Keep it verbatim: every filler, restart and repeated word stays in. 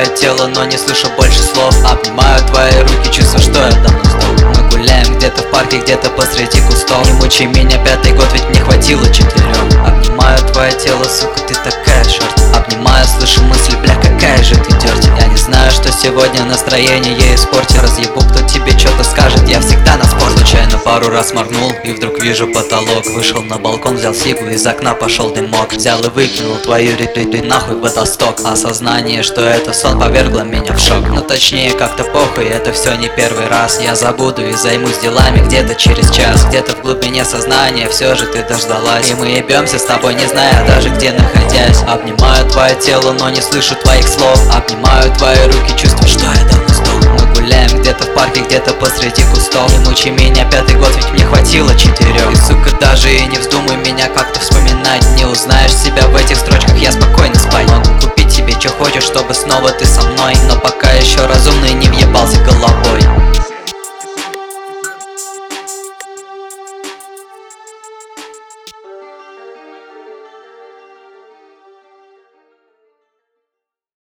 твое тело, но не слышу больше слов. Обнимаю твои руки, чувство, что я давно сдох. Мы гуляем где-то в парке, где-то посреди кустов. Не мучай меня, пятый год, ведь мне хватило четырех. Обнимаю твое тело, сука, ты такая шорт. Обнимаю, слышу мысли, бля, какая же ты дёрти. Я не знаю, что сегодня настроение ей испортит. Разъебу, кто тебе что-то скажет, я всегда на спорт. Случайно пару раз моргнул, и вдруг вижу потолок. Вышел на балкон, взял сигу, из окна пошел дымок. Взял и выкинул твою ри-ри-ри нахуй водосток. Осознание, что это сон, повергло меня в шок. Но точнее как-то похуй, это все не первый раз. Я забуду и займусь делами где-то через час. Где-то в глубине сознания все же ты дождалась. И мы ебемся с тобой, не зная даже где находясь. Обнимаю твое тело, но не слышу твоих слов. Обнимаю твои руки, чувствую, что я давно сдох. Мы гуляем где-то в парке, где-то посреди кустов. Не мучай меня, пятый год, ведь мне хватило четырех. И, сука, даже и не вздумай меня как-то вспоминать. Не узнаешь себя в этих строчках, я спокойно спать могу. Купить себе, что хочешь, чтобы снова ты со мной. Но пока